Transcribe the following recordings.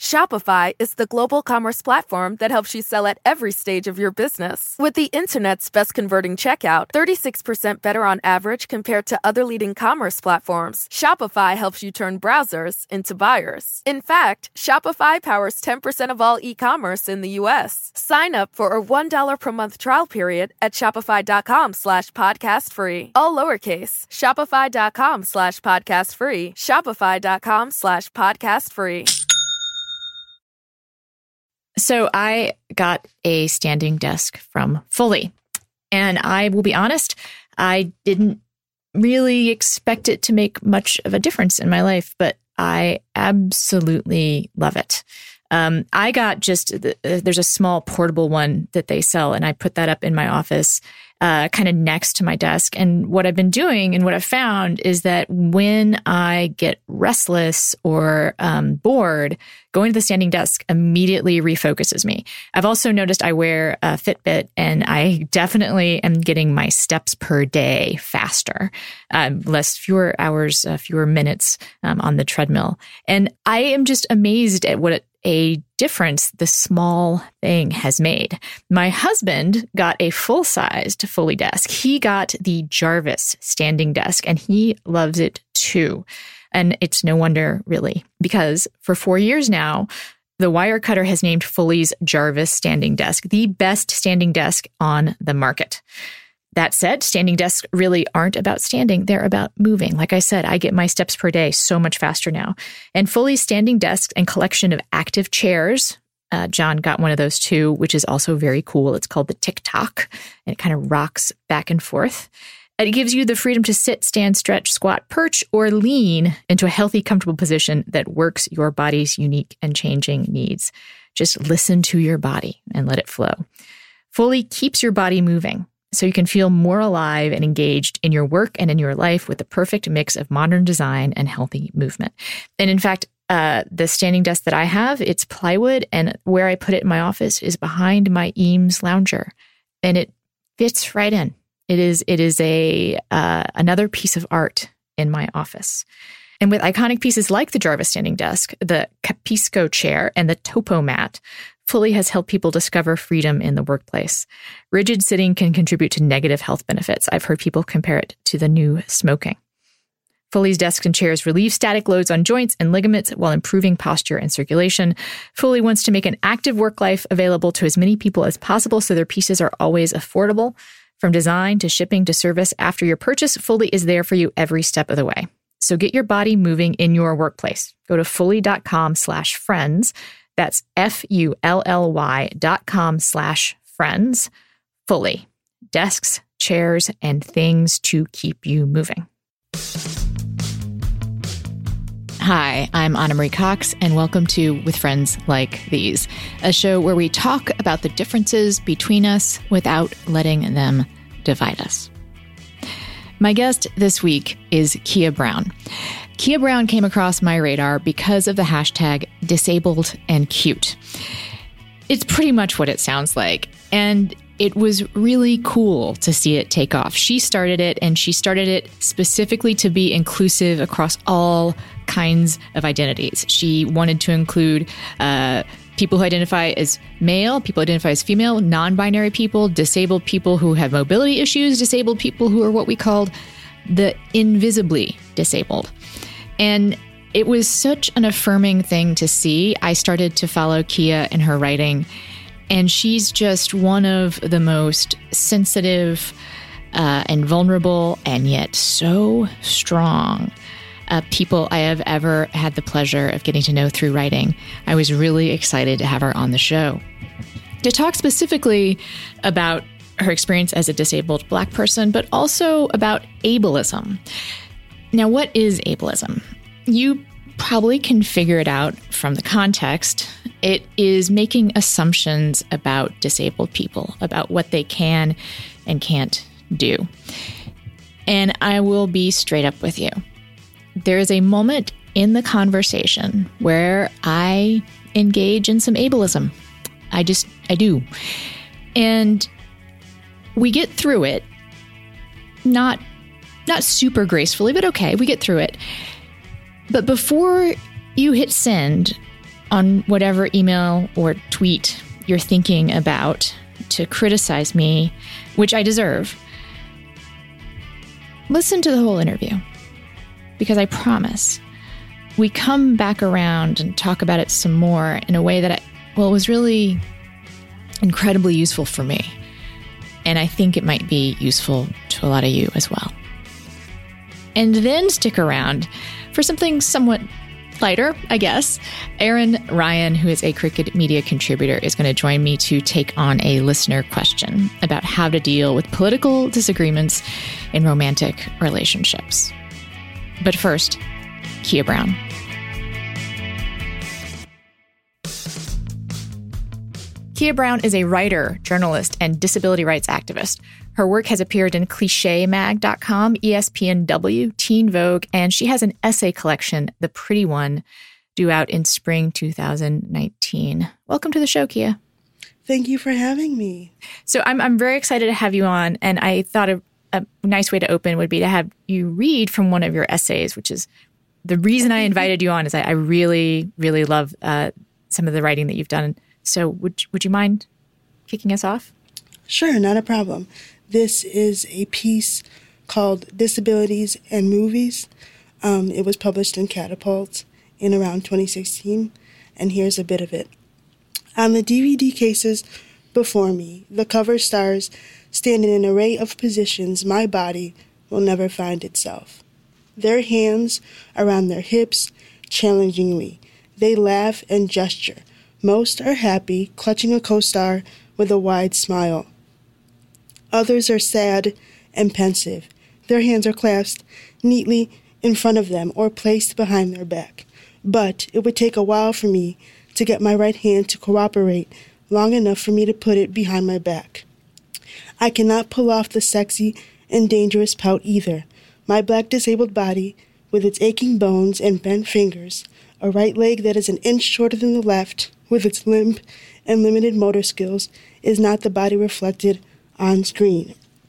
Shopify is the global commerce platform that helps you sell at every stage of your business. With the internet's best converting checkout, 36% better on average compared to other leading commerce platforms, Shopify helps you turn browsers into buyers. In fact, Shopify powers 10% of all e-commerce in the U.S. Sign up for a $1 per month trial period at shopify.com/podcast-free. All lowercase, shopify.com/podcast-free, shopify.com/podcast-free. So I got a standing desk from Fully. And I will be honest, I didn't really expect it to make much of a difference in my life, but I absolutely love it. I got there's a small portable one that they sell, and I put that up in my office, kind of next to my desk. And what I've been doing and what I've found is that when I get restless or bored, going to the standing desk immediately refocuses me. I've also noticed I wear a Fitbit, and I definitely am getting my steps per day faster, fewer hours, fewer minutes on the treadmill. And I am just amazed at what a difference the small thing has made. My husband got a full-sized Fully desk. He got the Jarvis standing desk, and he loves it too. And it's no wonder, really, because for 4 years now, the Wirecutter has named Fully's Jarvis standing desk the best standing desk on the market. That said, standing desks really aren't about standing. They're about moving. Like I said, I get my steps per day so much faster now. And Fully's standing desks and collection of active chairs, John got one of those too, which is also very cool. It's called the TikTok, and it kind of rocks back and forth. It gives you the freedom to sit, stand, stretch, squat, perch, or lean into a healthy, comfortable position that works your body's unique and changing needs. Just listen to your body and let it flow. Fully keeps your body moving, so you can feel more alive and engaged in your work and in your life with the perfect mix of modern design and healthy movement. And in fact, the standing desk that I have, it's plywood, and where I put it in my office is behind my Eames lounger, and it fits right in. It is another piece of art in my office. And with iconic pieces like the Jarvis standing desk, the Capisco chair, and the Topo mat, Fully has helped people discover freedom in the workplace. Rigid sitting can contribute to negative health benefits. I've heard people compare it to the new smoking. Fully's desks and chairs relieve static loads on joints and ligaments while improving posture and circulation. Fully wants to make an active work life available to as many people as possible, so their pieces are always affordable. From design to shipping to service after your purchase, Fully is there for you every step of the way. So get your body moving in your workplace. Go to fully.com/friends. That's FULLY.com/friends. Fully. Desks, chairs, and things to keep you moving. Hi, I'm Anna Marie Cox, and welcome to With Friends Like These, a show where we talk about the differences between us without letting them divide us. My guest this week is Kia Brown. Kia Brown came across my radar because of the hashtag #DisabledAndCute. It's pretty much what it sounds like, and it was really cool to see it take off. She started it, and she started it specifically to be inclusive across all kinds of identities. She wanted to include people who identify as male, people who identify as female, non-binary people, disabled people who have mobility issues, disabled people who are what we called the invisibly disabled. And it was such an affirming thing to see. I started to follow Kia in her writing, and she's just one of the most sensitive and vulnerable and yet so strong people I have ever had the pleasure of getting to know through writing. I was really excited to have her on the show to talk specifically about her experience as a disabled Black person, but also about ableism. Now, what is ableism? You probably can figure it out from the context. It is making assumptions about disabled people, about what they can and can't do. And I will be straight up with you. There is a moment in the conversation where I engage in some ableism. I do. And we get through it, not super gracefully, but okay, we get through it. But before you hit send, on whatever email or tweet you're thinking about to criticize me, which I deserve. Listen to the whole interview, because I promise we come back around and talk about it some more in a way that, it was really incredibly useful for me. And I think it might be useful to a lot of you as well. And then stick around for something somewhat lighter, I guess. Aaron Ryan, who is a Crooked Media contributor, is going to join me to take on a listener question about how to deal with political disagreements in romantic relationships. But first, Kia Brown. Kia Brown is a writer, journalist, and disability rights activist. Her work has appeared in ClichéMag.com, ESPNW, Teen Vogue, and she has an essay collection, The Pretty One, due out in spring 2019. Welcome to the show, Kia. Thank you for having me. So I'm very excited to have you on, and I thought a nice way to open would be to have you read from one of your essays, which is the reason I invited you on is I really, really love some of the writing that you've done. So would you mind kicking us off? Sure, not a problem. This is a piece called Disabilities and Movies. It was published in Catapult in around 2016, and here's a bit of it. On the DVD cases before me, the cover stars stand in an array of positions my body will never find itself. Their hands around their hips, challengingly. They laugh and gesture. Most are happy, clutching a co-star with a wide smile. Others are sad and pensive. Their hands are clasped neatly in front of them or placed behind their back. But it would take a while for me to get my right hand to cooperate long enough for me to put it behind my back. I cannot pull off the sexy and dangerous pout either. My black disabled body, with its aching bones and bent fingers, a right leg that is an inch shorter than the left, with its limp and limited motor skills, is not the body reflected on screen.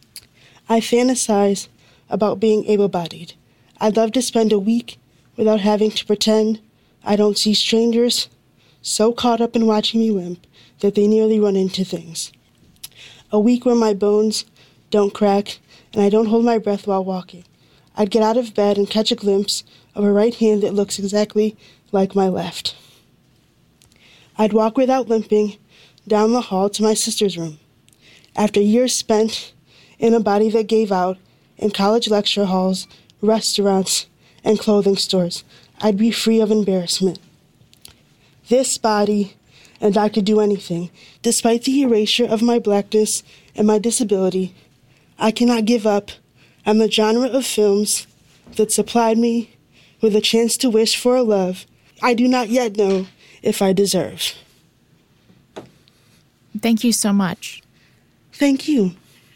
I fantasize about being able-bodied. I'd love to spend a week without having to pretend I don't see strangers so caught up in watching me limp that they nearly run into things. A week where my bones don't crack and I don't hold my breath while walking. I'd get out of bed and catch a glimpse of a right hand that looks exactly like my left. I'd walk without limping down the hall to my sister's room. After years spent in a body that gave out in college lecture halls, restaurants, and clothing stores, I'd be free of embarrassment. This body, and I could do anything. Despite the erasure of my blackness and my disability, I cannot give up on the genre of films that supplied me with a chance to wish for a love I do not yet know if I deserve. Thank you so much. Thank you.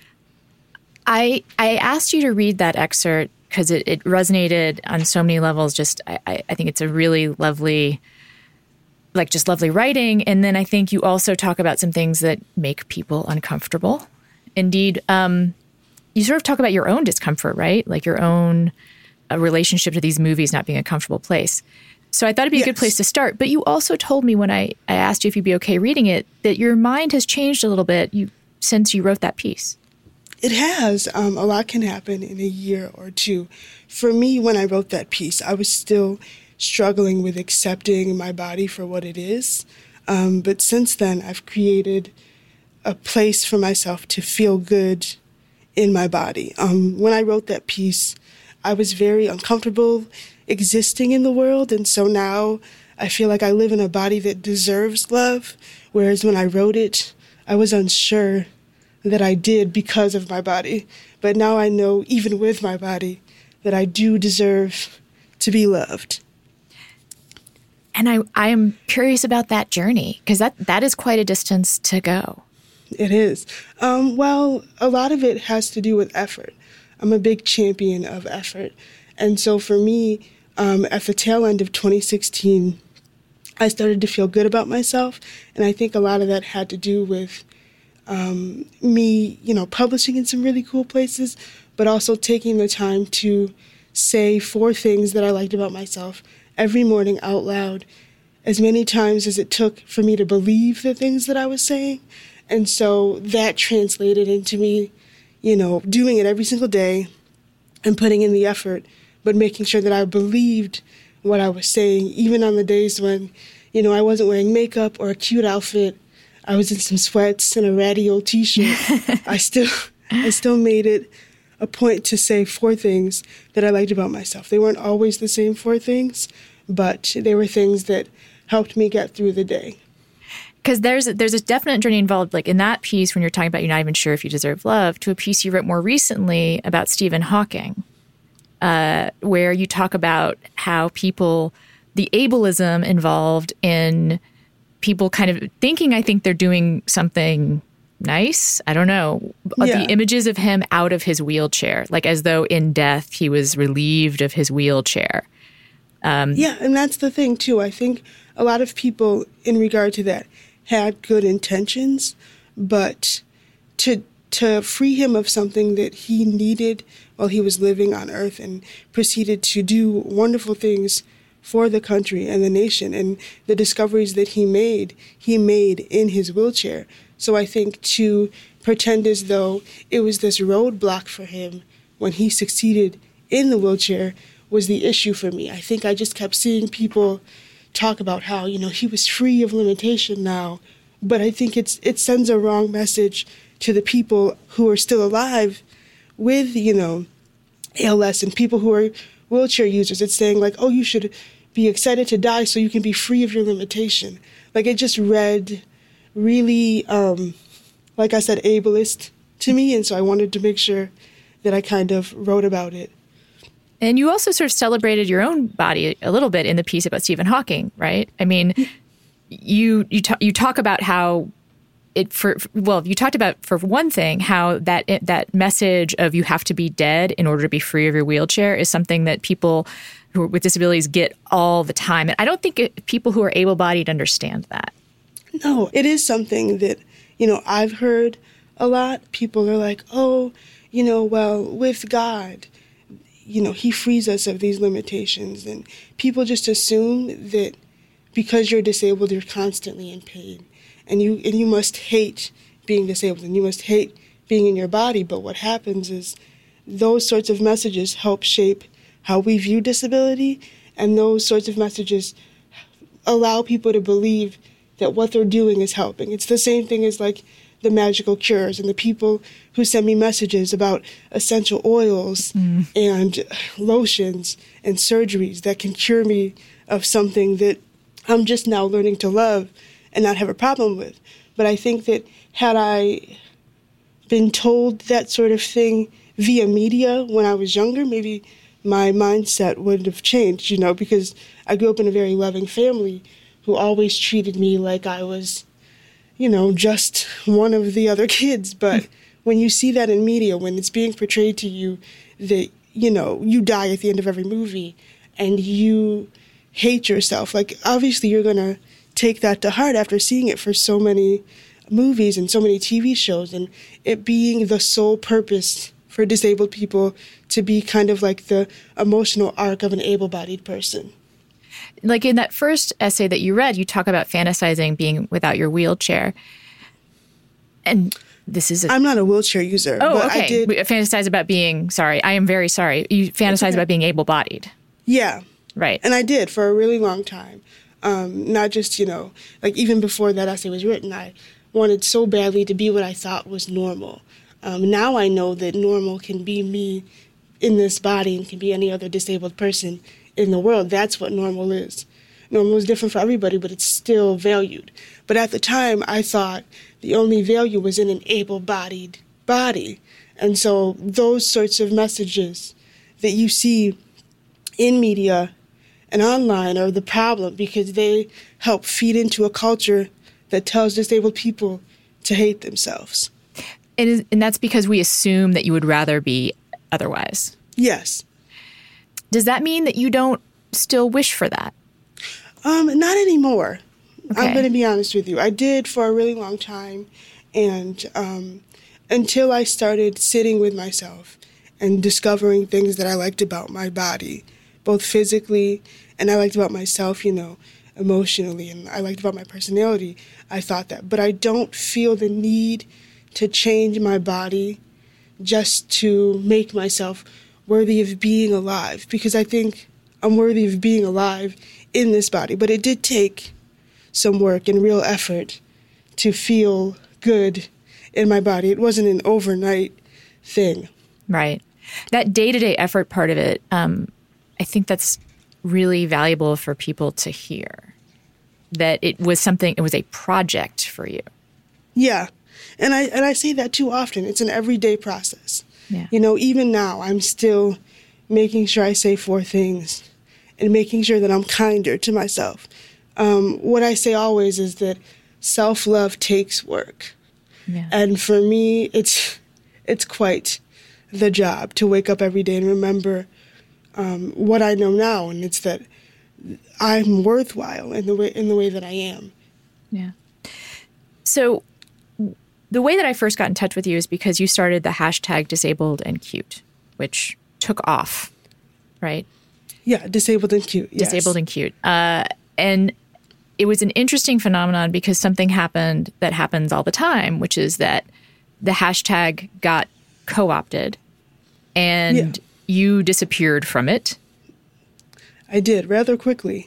I asked you to read that excerpt because it resonated on so many levels. I think it's a really lovely, lovely writing. And then I think you also talk about some things that make people uncomfortable. Indeed, you sort of talk about your own discomfort, right? Like your own relationship to these movies not being a comfortable place. So I thought it'd be a good place to start. But you also told me when I asked you if you'd be okay reading it, that your mind has changed a little bit since you wrote that piece. It has. A lot can happen in a year or two. For me, when I wrote that piece, I was still struggling with accepting my body for what it is. But since then, I've created a place for myself to feel good in my body. When I wrote that piece, I was very uncomfortable existing in the world, and so now I feel like I live in a body that deserves love, whereas when I wrote it, I was unsure that I did because of my body. But now I know, even with my body, that I do deserve to be loved. And I am curious about that journey, because that is quite a distance to go. It is. Well, a lot of it has to do with effort. I'm a big champion of effort. And so for me, at the tail end of 2016, I started to feel good about myself. And I think a lot of that had to do with me, publishing in some really cool places, but also taking the time to say 4 things that I liked about myself every morning out loud, as many times as it took for me to believe the things that I was saying. And so that translated into me, doing it every single day and putting in the effort, but making sure that I believed what I was saying, even on the days when, I wasn't wearing makeup or a cute outfit. I was in some sweats and a ratty old T-shirt. I still made it a point to say 4 things that I liked about myself. They weren't always the same 4 things, but they were things that helped me get through the day. Because there's a definite journey involved, like in that piece when you're talking about you're not even sure if you deserve love, to a piece you wrote more recently about Stephen Hawking, where you talk about how the ableism involved in people kind of thinking, I think they're doing something nice. I don't know. Yeah. The images of him out of his wheelchair, like as though in death he was relieved of his wheelchair. Yeah, and that's the thing, too. I think a lot of people in regard to that had good intentions, but to free him of something that he needed while he was living on Earth and proceeded to do wonderful things for the country and the nation, and the discoveries that he made in his wheelchair. So I think to pretend as though it was this roadblock for him when he succeeded in the wheelchair was the issue for me. I think I just kept seeing people talk about how, he was free of limitation now, but I think it sends a wrong message to the people who are still alive with, ALS and people who are wheelchair users. It's saying like, oh, you should be excited to die so you can be free of your limitation. Like, it just read really, like I said, ableist to me, and so I wanted to make sure that I kind of wrote about it. And you also sort of celebrated your own body a little bit in the piece about Stephen Hawking, right? I mean, you talk about how you talked about, for one thing, how that message of you have to be dead in order to be free of your wheelchair is something that people who are with disabilities get all the time. And I don't think people who are able-bodied understand that. No, it is something that, I've heard a lot. People are like, oh, well, with God, he frees us of these limitations. And people just assume that because you're disabled, you're constantly in pain. And you must hate being disabled, and you must hate being in your body. But what happens is those sorts of messages help shape how we view disability, and those sorts of messages allow people to believe that what they're doing is helping. It's the same thing as like the magical cures and the people who send me messages about essential oils and lotions and surgeries that can cure me of something that I'm just now learning to love and not have a problem with. But I think that had I been told that sort of thing via media when I was younger, maybe my mindset would have changed, because I grew up in a very loving family who always treated me like I was, just one of the other kids. But when you see that in media, when it's being portrayed to you that, you die at the end of every movie and you hate yourself, like, obviously you're going to take that to heart after seeing it for so many movies and so many TV shows, and it being the sole purpose for disabled people to be kind of like the emotional arc of an able-bodied person. Like in that first essay that you read, you talk about fantasizing being without your wheelchair. And this is I'm not a wheelchair user. Oh, but okay. I did Fantasize about being, sorry, I am very sorry. You fantasize about being able-bodied. Yeah. Right. And I did for a really long time. Not just, like even before that essay was written, I wanted so badly to be what I thought was normal. Now I know that normal can be me in this body and can be any other disabled person in the world. That's what normal is. Normal is different for everybody, but it's still valued. But at the time, I thought the only value was in an able-bodied body. And so those sorts of messages that you see in media and online are the problem, because they help feed into a culture that tells disabled people to hate themselves. And that's because we assume that you would rather be otherwise. Yes. Does that mean that you don't still wish for that? Not anymore. Okay. I'm going to be honest with you. I did for a really long time, and until I started sitting with myself and discovering things that I liked about my body, both physically and I liked about myself, emotionally and I liked about my personality, I thought that. But I don't feel the need to change my body just to make myself worthy of being alive, because I think I'm worthy of being alive in this body. But it did take some work and real effort to feel good in my body. It wasn't an overnight thing. Right. That day-to-day effort part of it, I think that's really valuable for people to hear. That it was a project for you. Yeah. And I say that too often. It's an everyday process. Yeah. Even now, I'm still making sure I say 4 things and making sure that I'm kinder to myself. What I say always is that self-love takes work. Yeah. And for me, it's quite the job to wake up every day and remember what I know now, and it's that I'm worthwhile in the way that I am. Yeah. So the way that I first got in touch with you is because you started the hashtag Disabled and Cute, which took off, right? Yeah, Disabled and Cute. Yes. Disabled and Cute. And it was an interesting phenomenon because something happened that happens all the time, which is that the hashtag got co-opted and you disappeared from it. I did, rather quickly.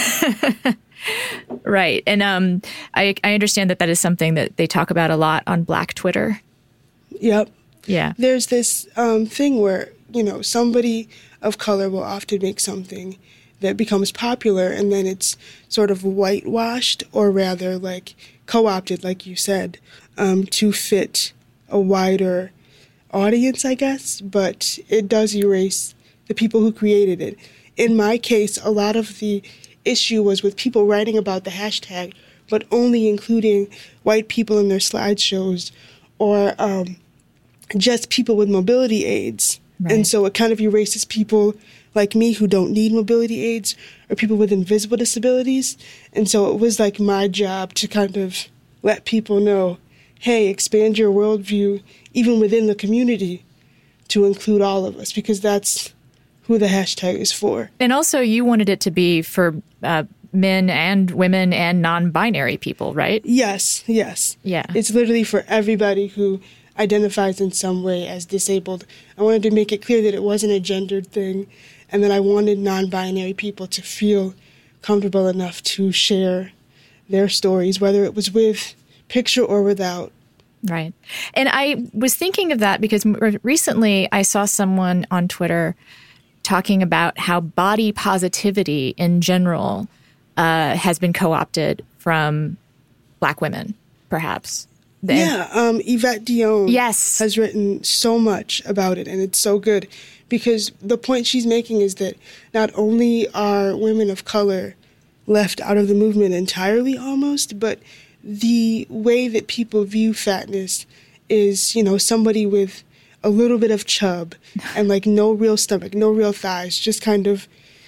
Right. And I understand that is something that they talk about a lot on Black Twitter. Yep. Yeah. There's this thing where, somebody of color will often make something that becomes popular and then it's sort of whitewashed, or rather like co-opted, like you said, to fit a wider audience, I guess. But it does erase the people who created it. In my case, a lot of the issue was with people writing about the hashtag, but only including white people in their slideshows or just people with mobility aids. Right. And so it kind of erases people like me who don't need mobility aids or people with invisible disabilities. And so it was like my job to kind of let people know, hey, expand your worldview even within the community to include all of us, because that's who the hashtag is for. And also you wanted it to be for men and women and non-binary people, right? Yes. Yeah. It's literally for everybody who identifies in some way as disabled. I wanted to make it clear that it wasn't a gendered thing, and that I wanted non-binary people to feel comfortable enough to share their stories, whether it was with picture or without. Right. And I was thinking of that because recently I saw someone on Twitter talking about how body positivity in general has been co-opted from Black women, perhaps. Yvette Dion yes. has written so much about it, and it's so good because the point she's making is that not only are women of color left out of the movement entirely almost, but the way that people view fatness is, somebody with a little bit of chub and like no real stomach, no real thighs, just kind of,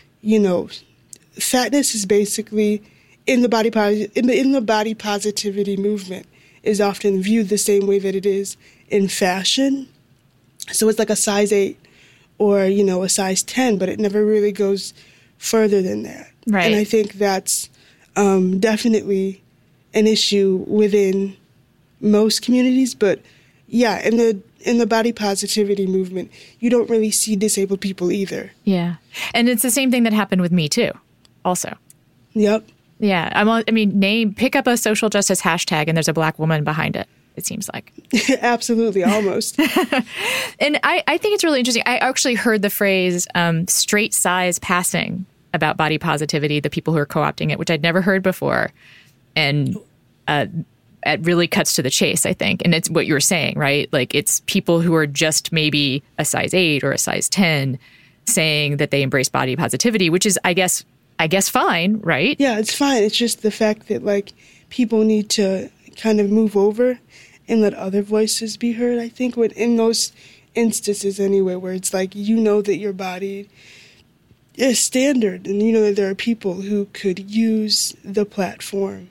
fatness is basically in the body positivity movement is often viewed the same way that it is in fashion. So it's like a size 8 or, a size 10, but it never really goes further than that. Right. And I think that's definitely an issue within most communities. But yeah, in the body positivity movement, you don't really see disabled people either. Yeah. And it's the same thing that happened with me too, also. Yep. Yeah. Pick up a social justice hashtag and there's a Black woman behind it, it seems like. Absolutely, almost. And I think it's really interesting. I actually heard the phrase straight size passing about body positivity, the people who are co-opting it, which I'd never heard before. And it really cuts to the chase, I think. And it's what you were saying, right? Like it's people who are just maybe a size 8 or a size 10 saying that they embrace body positivity, which is, I guess fine, right? Yeah, it's fine. It's just the fact that like people need to kind of move over and let other voices be heard. I think in those instances anyway, where it's like, that your body is standard and that there are people who could use the platform,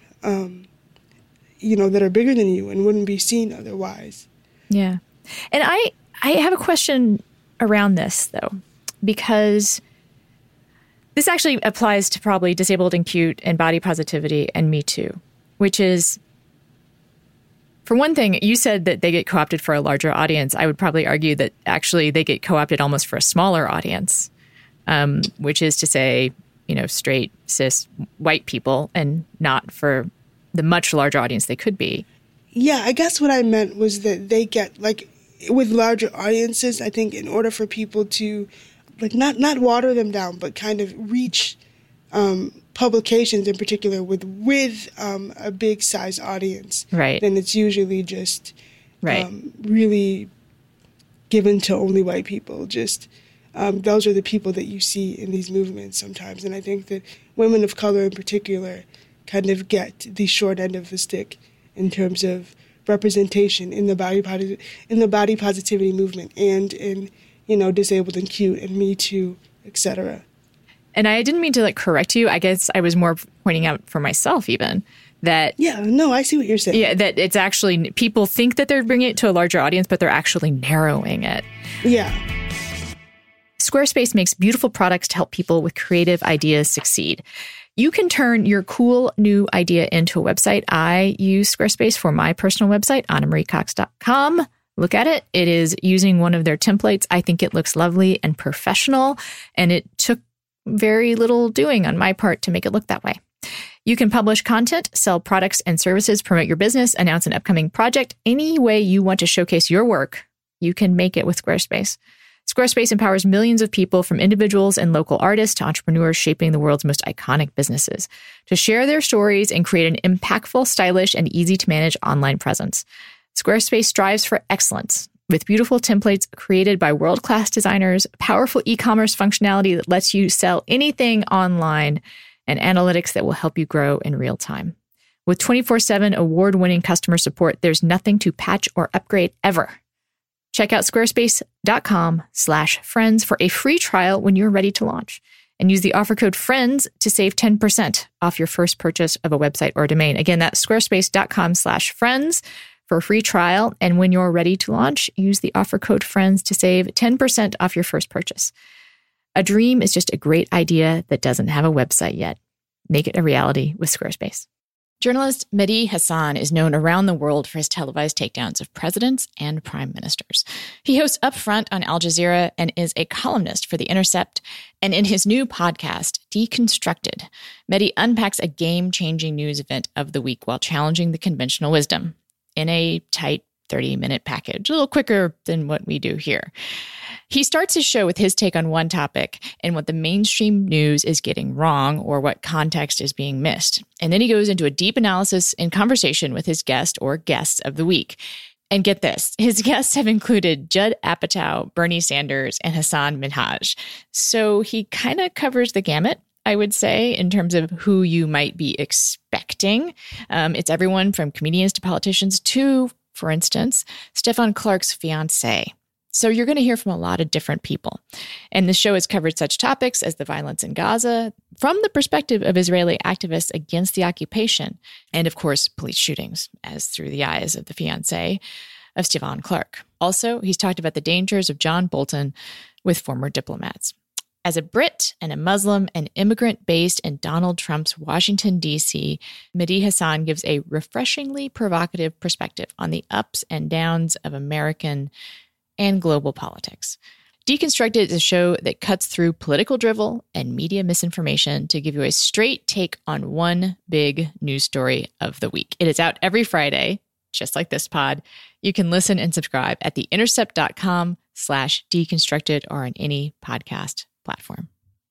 that are bigger than you and wouldn't be seen otherwise. Yeah. And I have a question around this though, because This actually applies to probably Disabled and Cute and Body Positivity and Me Too, which is, for one thing, you said that they get co-opted for a larger audience. I would probably argue that actually they get co-opted almost for a smaller audience, which is to say, straight, cis, white people, and not for the much larger audience they could be. Yeah, I guess what I meant was that they get, like, with larger audiences, I think in order for people to, like, not water them down, but kind of reach publications in particular with a big size audience, right? Then it's usually just really given to only white people. Just those are the people that you see in these movements sometimes, and I think that women of color in particular kind of get the short end of the stick in terms of representation in the body positivity movement and in Disabled and Cute and Me Too, etc. And I didn't mean to correct you. I guess I was more pointing out for myself even that... Yeah, no, I see what you're saying. Yeah, that it's actually, people think that they're bringing it to a larger audience, but they're actually narrowing it. Yeah. Squarespace makes beautiful products to help people with creative ideas succeed. You can turn your cool new idea into a website. I use Squarespace for my personal website, AnnaMarieCox.com. Look at it. It is using one of their templates. I think it looks lovely and professional, and it took very little doing on my part to make it look that way. You can publish content, sell products and services, promote your business, announce an upcoming project. Any way you want to showcase your work, you can make it with Squarespace. Squarespace empowers millions of people, from individuals and local artists to entrepreneurs shaping the world's most iconic businesses, to share their stories and create an impactful, stylish, and easy-to-manage online presence. Squarespace strives for excellence, with beautiful templates created by world-class designers, powerful e-commerce functionality that lets you sell anything online, and analytics that will help you grow in real time. With 24/7 award-winning customer support, there's nothing to patch or upgrade ever. Check out squarespace.com/friends for a free trial when you're ready to launch, and use the offer code FRIENDS to save 10% off your first purchase of a website or domain. Again, that's squarespace.com/friends for a free trial. And when you're ready to launch, use the offer code FRIENDS to save 10% off your first purchase. A dream is just a great idea that doesn't have a website yet. Make it a reality with Squarespace. Journalist Mehdi Hasan is known around the world for his televised takedowns of presidents and prime ministers. He hosts Upfront on Al Jazeera and is a columnist for The Intercept. And in his new podcast, Deconstructed, Mehdi unpacks a game-changing news event of the week while challenging the conventional wisdom in a tight 30-minute package, a little quicker than what we do here. He starts his show with his take on one topic and what the mainstream news is getting wrong or what context is being missed. And then he goes into a deep analysis and conversation with his guest or guests of the week. And get this, his guests have included Judd Apatow, Bernie Sanders, and Hassan Minhaj. So he kind of covers the gamut, I would say, in terms of who you might be expecting. It's everyone from comedians to politicians to, for instance, Stephon Clark's fiancée. So you're going to hear from a lot of different people. And the show has covered such topics as the violence in Gaza from the perspective of Israeli activists against the occupation, and of course, police shootings, as through the eyes of the fiancé of Stephon Clark. Also, he's talked about the dangers of John Bolton with former diplomats. As a Brit and a Muslim and immigrant based in Donald Trump's Washington, D.C., Mehdi Hasan gives a refreshingly provocative perspective on the ups and downs of American and global politics. Deconstructed is a show that cuts through political drivel and media misinformation to give you a straight take on one big news story of the week. It is out every Friday, just like this pod. You can listen and subscribe at theintercept.com/deconstructed or on any podcast platform.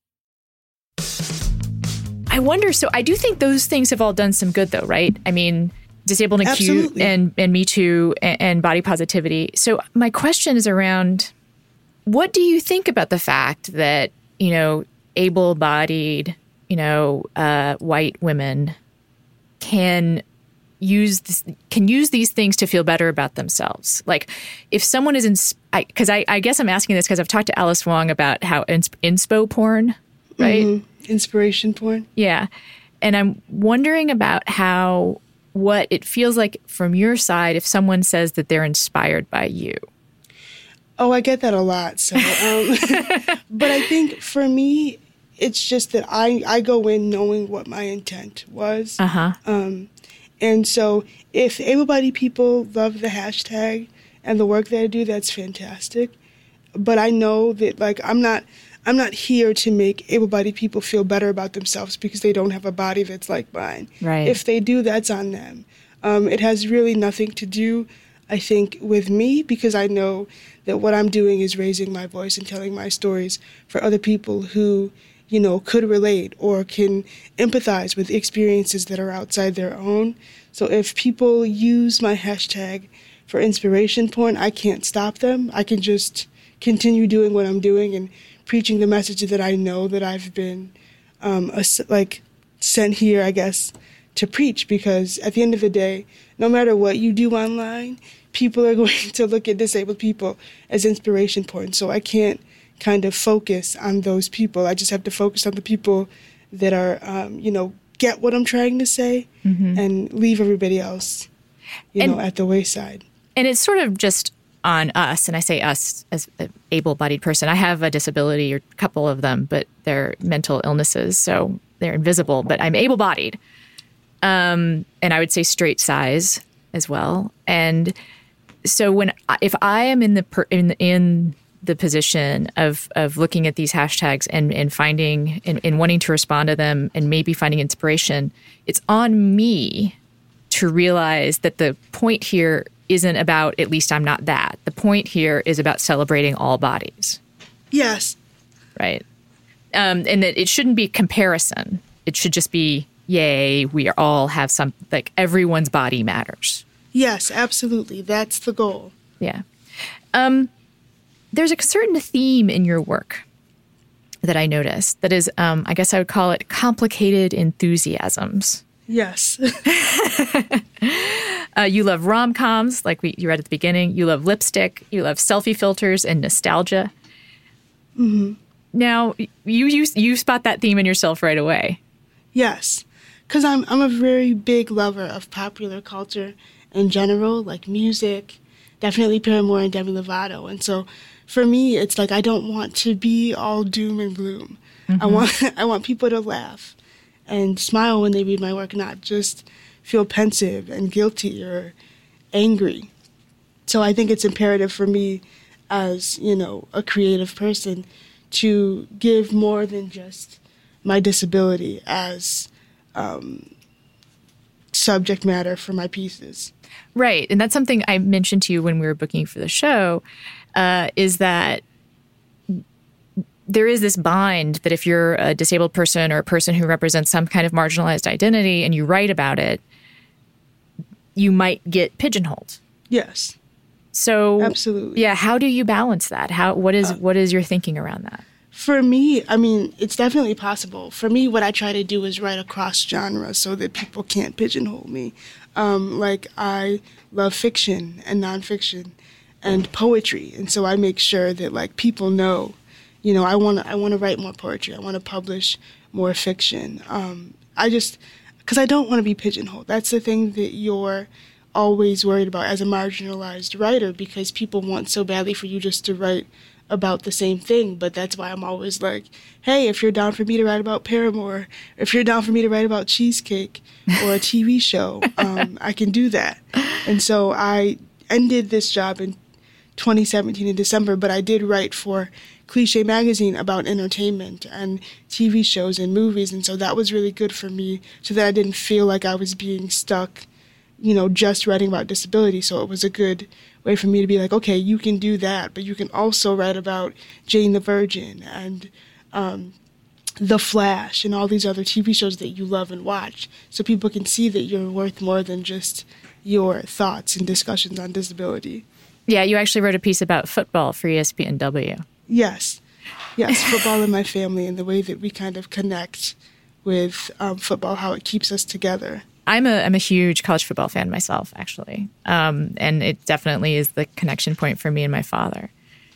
I wonder, so I do think those things have all done some good though, right? I mean, Disabled and Cute and Me Too and Body Positivity. So my question is around, what do you think about the fact that, able-bodied, white women can use these things to feel better about themselves? Like, if someone is because I guess I'm asking this because I've talked to Alice Wong about how inspo porn, right? Mm-hmm. Inspiration porn. Yeah. And I'm wondering about what it feels like from your side if someone says that they're inspired by you. Oh, I get that a lot. So, but I think for me, It's just that I go in knowing what my intent was. And so if able-bodied people love the hashtag and the work that I do, that's fantastic. But I know that, like, I'm not here to make able-bodied people feel better about themselves because they don't have a body that's like mine. Right. If they do, that's on them. It has really nothing to do, I think, with me, because I know that what I'm doing is raising my voice and telling my stories for other people who, you know, could relate or can empathize with experiences that are outside their own. So if people use my hashtag for inspiration porn, I can't stop them. I can just continue doing what I'm doing and preaching the message that I know that I've been sent here, I guess, to preach, because at the end of the day, no matter what you do online, people are going to look at disabled people as inspiration porn. So I can't kind of focus on those people. I just have to focus on the people that are, get what I'm trying to say and leave everybody else, at the wayside. And it's sort of just on us, and I say us as an able-bodied person. I have a disability, or a couple of them, but they're mental illnesses, so they're invisible, but I'm able-bodied. And I would say straight size as well. And so if I am in the position of looking at these hashtags and finding and wanting to respond to them and maybe finding inspiration, it's on me to realize that the point here isn't about, at least I'm not that. The point here is about celebrating all bodies. Yes. Right. And that it shouldn't be comparison. It should just be, yay, we all have like everyone's body matters. Yes, absolutely. That's the goal. Yeah. There's a certain theme in your work that I noticed that is, I guess I would call it complicated enthusiasms. Yes. You love rom-coms, like you read at the beginning. You love lipstick. You love selfie filters and nostalgia. Mm-hmm. Now, you spot that theme in yourself right away. Yes, because I'm a very big lover of popular culture in general, like music, definitely Paramore and Demi Lovato. And so for me, it's like I don't want to be all doom and gloom. Mm-hmm. I want people to laugh and smile when they read my work, not just feel pensive and guilty or angry. So I think it's imperative for me as, a creative person to give more than just my disability as subject matter for my pieces. Right. And that's something I mentioned to you when we were booking for the show, is that there is this bind that if you're a disabled person or a person who represents some kind of marginalized identity and you write about it, you might get pigeonholed. Yes. So absolutely. Yeah. How do you balance that? What is your thinking around that? For me, it's definitely possible. For me, what I try to do is write across genres so that people can't pigeonhole me. Like I love fiction and nonfiction and poetry. And so I make sure that like people know, I want to write more poetry. I want to publish more fiction. Because I don't want to be pigeonholed. That's the thing that you're always worried about as a marginalized writer, because people want so badly for you just to write about the same thing. But that's why I'm always like, hey, if you're down for me to write about Paramore, or if you're down for me to write about cheesecake or a TV show, I can do that. And so I ended this job in 2017 in December, but I did write for Cliché Magazine about entertainment and TV shows and movies, and so that was really good for me so that I didn't feel like I was being stuck, just writing about disability. So it was a good way for me to be like, okay, you can do that, but you can also write about Jane the Virgin and The Flash and all these other TV shows that you love and watch, so people can see that you're worth more than just your thoughts and discussions on disability. Yeah, you actually wrote a piece about football for ESPNW. Yes, football in my family and the way that we kind of connect with football, how it keeps us together. I'm a huge college football fan myself, actually, and it definitely is the connection point for me and my father.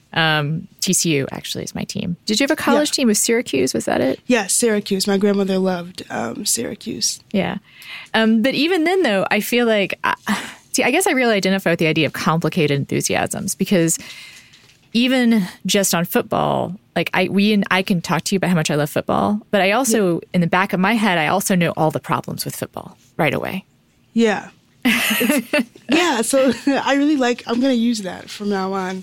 TCU actually is my team. Did you have a college team with Syracuse? Was that it? Yes, Syracuse. My grandmother loved Syracuse. Yeah, but even then, though, I feel like I guess I really identify with the idea of complicated enthusiasms, because even just on football, like I can talk to you about how much I love football, but I also, in the back of my head, I also know all the problems with football right away. Yeah. Yeah, so I really I'm going to use that from now on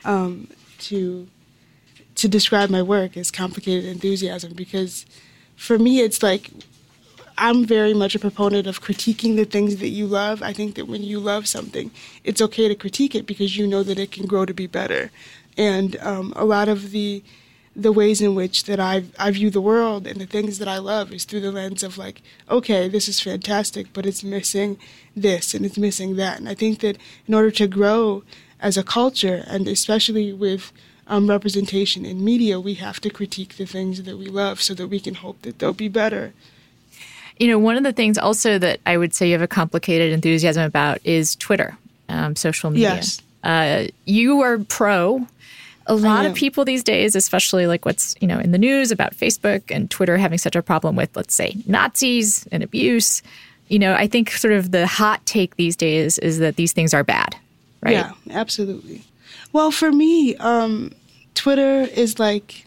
to describe my work as complicated enthusiasm, because for me, it's like I'm very much a proponent of critiquing the things that you love. I think that when you love something, it's okay to critique it because you know that it can grow to be better. And a lot of the ways in which that I view the world and the things that I love is through the lens of like, okay, this is fantastic, but it's missing this and it's missing that. And I think that in order to grow as a culture, and especially with representation in media, we have to critique the things that we love so that we can hope that they'll be better. You know, one of the things also that I would say you have a complicated enthusiasm about is Twitter, social media. Yes. You are pro. A lot of people these days, especially like what's, in the news about Facebook and Twitter having such a problem with, let's say, Nazis and abuse. I think sort of the hot take these days is that these things are bad, right? Yeah, absolutely. Well, for me, Twitter is like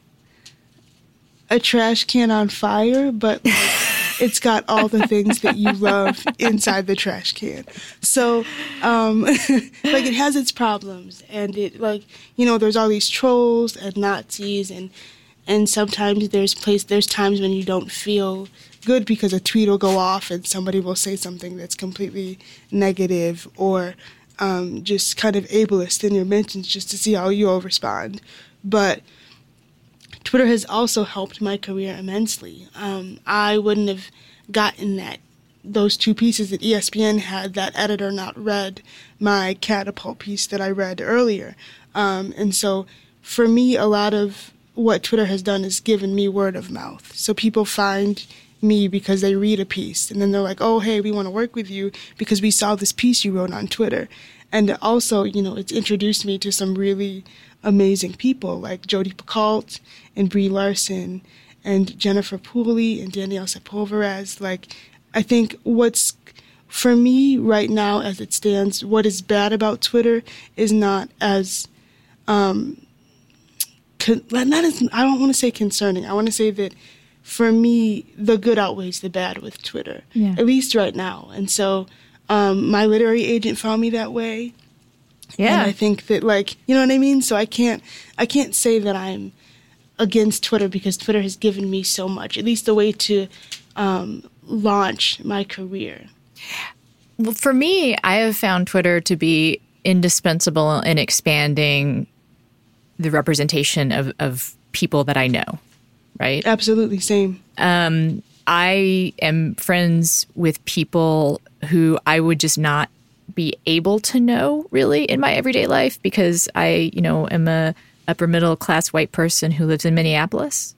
a trash can on fire, but it's got all the things that you love inside the trash can. So, it has its problems, and it there's all these trolls and Nazis, and sometimes there's times when you don't feel good because a tweet will go off and somebody will say something that's completely negative or just kind of ableist in your mentions just to see how you'll respond. But Twitter has also helped my career immensely. I wouldn't have gotten those two pieces that ESPN had, that editor not read my Catapult piece that I read earlier. And so for me, a lot of what Twitter has done is given me word of mouth. So people find me because they read a piece, and then they're like, oh, hey, we want to work with you because we saw this piece you wrote on Twitter. And also, it's introduced me to some really amazing people like Jodi Picoult and Brie Larson and Jennifer Pooley and Danielle Sepulveda. I think what's, for me right now as it stands, what is bad about Twitter is not as, I don't want to say concerning. I want to say that for me, the good outweighs the bad with Twitter, at least right now. And so my literary agent found me that way. Yeah. And I think that, you know what I mean? So I can't say that I'm against Twitter because Twitter has given me so much, at least the way to launch my career. Well, for me, I have found Twitter to be indispensable in expanding the representation of people that I know, right? Absolutely, same. I am friends with people who I would just not be able to know really in my everyday life because I, am a upper middle class white person who lives in Minneapolis.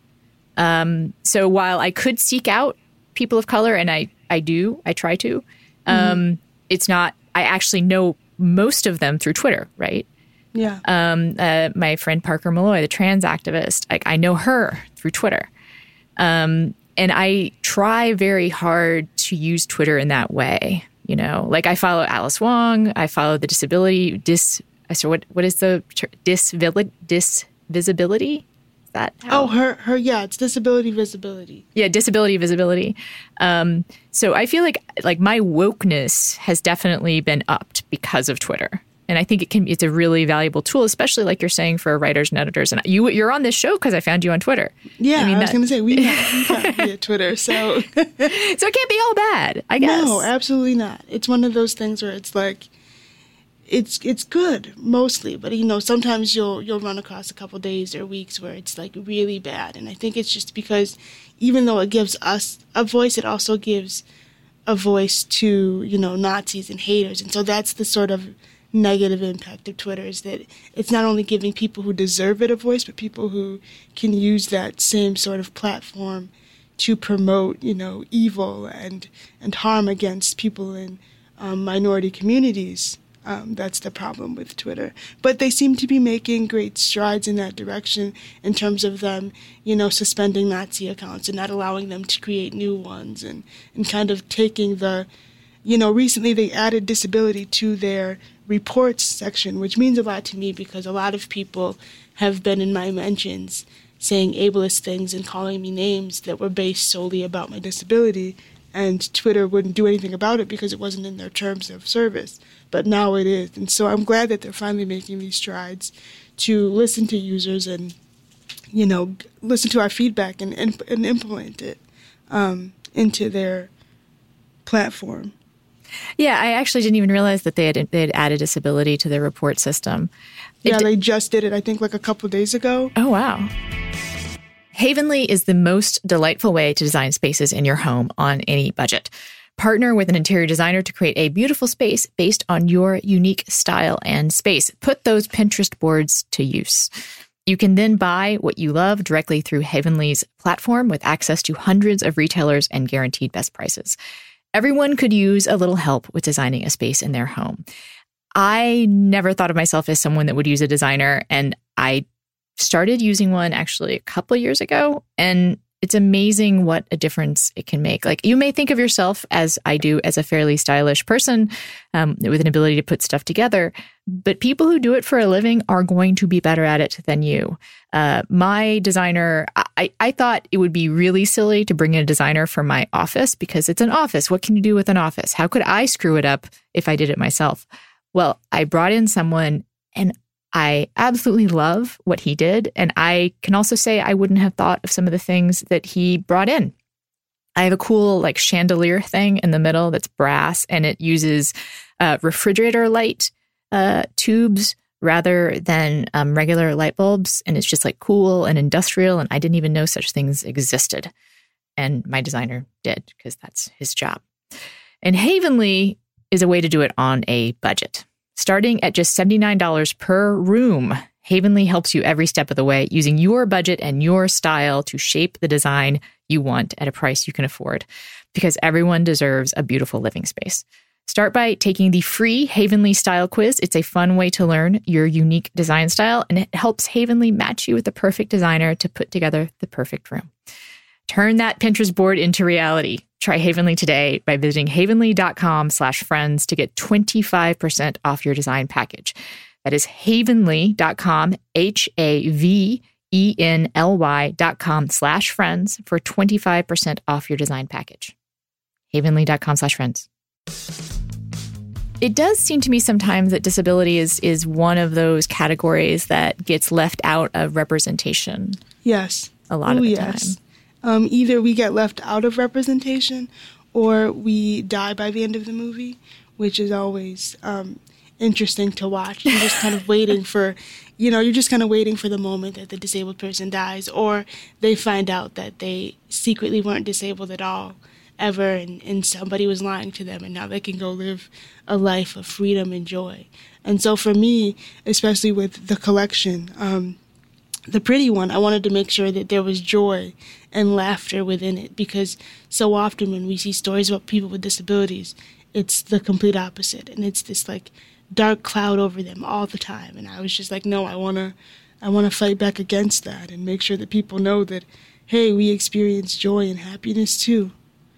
So while I could seek out people of color, and I try to, it's not, I actually know most of them through Twitter, right? Yeah. My friend Parker Malloy, the trans activist, I know her through Twitter. And I try very hard to use Twitter in that way. I follow Alice Wong. I follow the disability what is the disvisibility? Is that how? Oh, it's disability visibility. Yeah, disability visibility. So I feel like my wokeness has definitely been upped because of Twitter. And I think it's a really valuable tool, especially like you're saying for writers and editors. And you're on this show because I found you on Twitter. Yeah, I was going to say, we got via Twitter. So. So it can't be all bad, I guess. No, absolutely not. It's one of those things where it's like, it's good mostly, but sometimes you'll run across a couple days or weeks where it's like really bad. And I think it's just because even though it gives us a voice, it also gives a voice to, Nazis and haters. And so that's the sort of negative impact of Twitter, is that it's not only giving people who deserve it a voice, but people who can use that same sort of platform to promote, evil and harm against people in minority communities. That's the problem with Twitter. But they seem to be making great strides in that direction in terms of them, suspending Nazi accounts and not allowing them to create new ones and kind of taking the, recently they added disability to their reports section, which means a lot to me because a lot of people have been in my mentions saying ableist things and calling me names that were based solely about my disability, and Twitter wouldn't do anything about it because it wasn't in their terms of service. But now it is. And so I'm glad that they're finally making these strides to listen to users and, listen to our feedback and implement it into their platform. Yeah, I actually didn't even realize that they had added disability to their report system. They just did it, I think, like a couple of days ago. Oh, wow. Havenly is the most delightful way to design spaces in your home on any budget. Partner with an interior designer to create a beautiful space based on your unique style and space. Put those Pinterest boards to use. You can then buy what you love directly through Havenly's platform with access to hundreds of retailers and guaranteed best prices. Everyone could use a little help with designing a space in their home. I never thought of myself as someone that would use a designer, and I started using one actually a couple of years ago, and it's amazing what a difference it can make. Like, you may think of yourself, as I do, as a fairly stylish person with an ability to put stuff together, but people who do it for a living are going to be better at it than you. My designer, I thought it would be really silly to bring in a designer for my office because it's an office. What can you do with an office? How could I screw it up if I did it myself? Well, I brought in someone, and I absolutely love what he did. And I can also say I wouldn't have thought of some of the things that he brought in. I have a cool chandelier thing in the middle that's brass, and it uses refrigerator light tubes rather than regular light bulbs. And it's just cool and industrial. And I didn't even know such things existed. And my designer did, because that's his job. And Havenly is a way to do it on a budget. Starting at just $79 per room, Havenly helps you every step of the way, using your budget and your style to shape the design you want at a price you can afford, because everyone deserves a beautiful living space. Start by taking the free Havenly Style Quiz. It's a fun way to learn your unique design style, and it helps Havenly match you with the perfect designer to put together the perfect room. Turn that Pinterest board into reality. Try Havenly today by visiting havenly.com/friends to get 25% off your design package. That is havenly.com, havenly.com/friends for 25% off your design package. Havenly.com/friends. It does seem to me sometimes that disability is one of those categories that gets left out of representation. Yes. A lot of the time. Either we get left out of representation or we die by the end of the movie, which is always interesting to watch. You're just kind of waiting for, the moment that the disabled person dies, or they find out that they secretly weren't disabled at all ever, and somebody was lying to them, and now they can go live a life of freedom and joy. And so for me, especially with the collection, the pretty one, I wanted to make sure that there was joy and laughter within it, because so often when we see stories about people with disabilities, it's the complete opposite, and it's this dark cloud over them all the time. And I was just no, I want to fight back against that and make sure that people know that, hey, we experience joy and happiness too.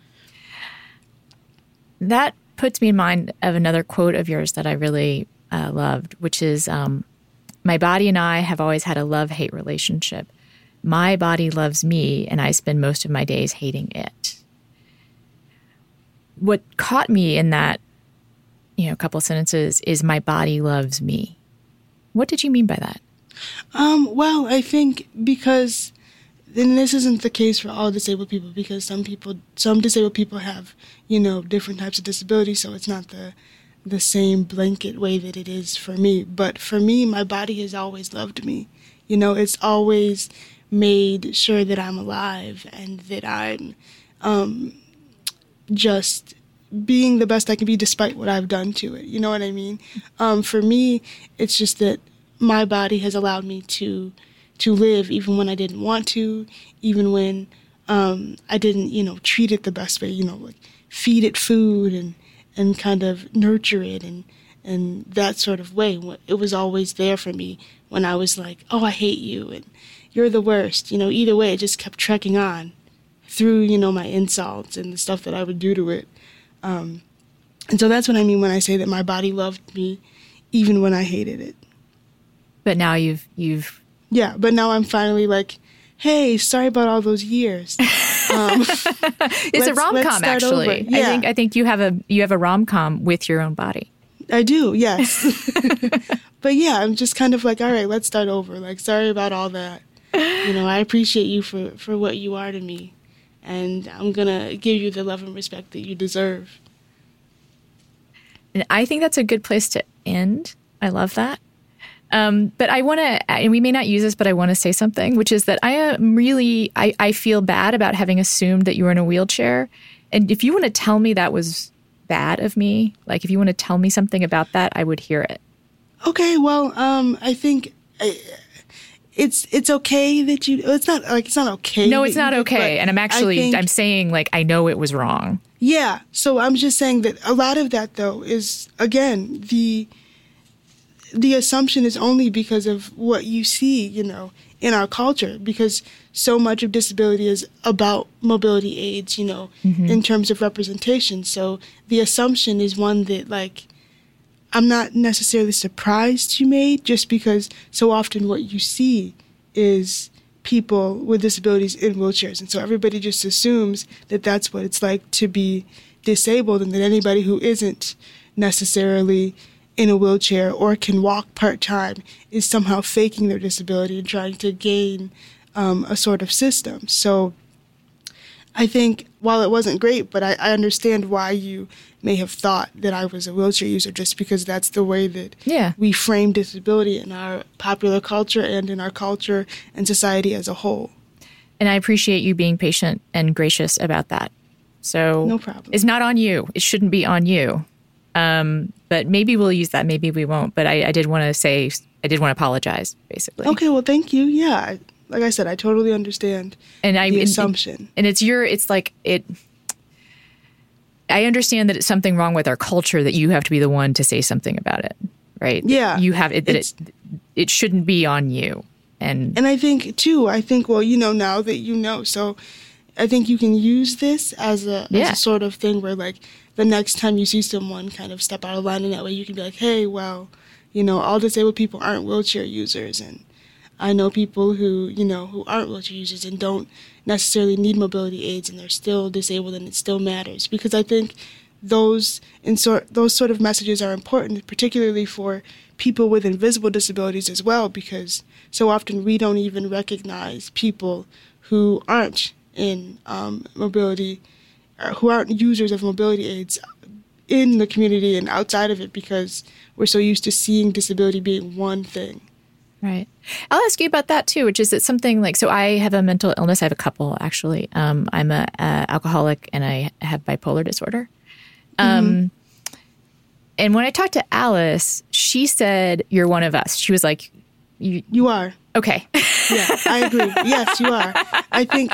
That puts me in mind of another quote of yours that I really loved, which is, my body and I have always had a love-hate relationship. My body loves me, and I spend most of my days hating it. What caught me in that, couple of sentences is my body loves me. What did you mean by that? Well, I think because, and this isn't the case for all disabled people, because some disabled people have, different types of disabilities, so it's not the same blanket way that it is for me. But for me, my body has always loved me. It's always made sure that I'm alive and that I'm just being the best I can be despite what I've done to it. You know what I mean? For me, it's just that my body has allowed me to live even when I didn't want to, even when I didn't, treat it the best way, feed it food and kind of nurture it and that sort of way. It was always there for me when I was like, oh, I hate you and you're the worst. Either way, it just kept trekking on through, my insults and the stuff that I would do to it. And so that's what I mean when I say that my body loved me, even when I hated it. But now you've Yeah, but now I'm finally like, hey, sorry about all those years. It's a rom-com, actually. Yeah. I think you have a rom-com with your own body. I do, yes. But yeah, I'm just kind of like, all right, let's start over. Like, sorry about all that. I appreciate you for what you are to me. And I'm going to give you the love and respect that you deserve. And I think that's a good place to end. I love that. But I want to, and we may not use this, but I want to say something, which is that I feel bad about having assumed that you were in a wheelchair. And if you want to tell me that was bad of me, like if you want to tell me something about that, I would hear it. Okay, well, I think it's okay that you. It's not okay. No, it's not okay. And I'm saying like I know it was wrong. Yeah. So I'm just saying that a lot of that though is again the assumption is only because of what you see, in our culture, because so much of disability is about mobility aids, in terms of representation. So the assumption is one that like I'm not necessarily surprised you made, just because so often what you see is people with disabilities in wheelchairs. And so everybody just assumes that that's what it's like to be disabled, and that anybody who isn't necessarily in a wheelchair or can walk part-time is somehow faking their disability and trying to gain a sort of system. So I think while it wasn't great, but I understand why you may have thought that I was a wheelchair user, just because that's the way that we frame disability in our popular culture and in our culture and society as a whole. And I appreciate you being patient and gracious about that. So no problem. It's not on you. It shouldn't be on you. But maybe we'll use that. Maybe we won't. But I did want to apologize, basically. Okay, well, thank you. Yeah. Like I said, I totally understand the assumption. I understand that it's something wrong with our culture that you have to be the one to say something about it, right? Yeah. You have it, that it shouldn't be on you. And I think, too, well, now that you know, so I think you can use this as a sort of thing where, like, the next time you see someone kind of step out of line in that way, you can be like, hey, well, all disabled people aren't wheelchair users. And I know people who aren't wheelchair users and don't necessarily need mobility aids, and they're still disabled, and it still matters. Because I think those sort of messages are important, particularly for people with invisible disabilities as well, because so often we don't even recognize people who aren't in mobility, who aren't users of mobility aids in the community and outside of it, because we're so used to seeing disability being one thing. Right. I'll ask you about that too, which is that something like, so I have a mental illness. I have a couple, actually. I'm a alcoholic, and I have bipolar disorder. And when I talked to Alice, she said, you're one of us. She was like, you are. Okay. Yeah, I agree. Yes, you are. I think.